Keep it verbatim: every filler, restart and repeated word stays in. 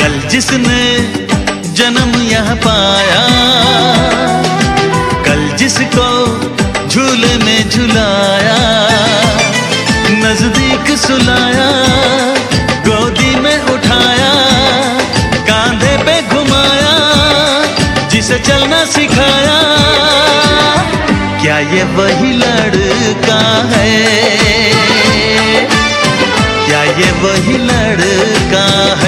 कल जिसने जन्म यहाँ पाया, कल जिसको झूले में झुलाया, नजदीक सुलाया, गोदी में उठाया, कांधे पे घुमाया, जिसे चलना सिखाया, क्या ये वही लड़का है? क्या ये वही लड़का है?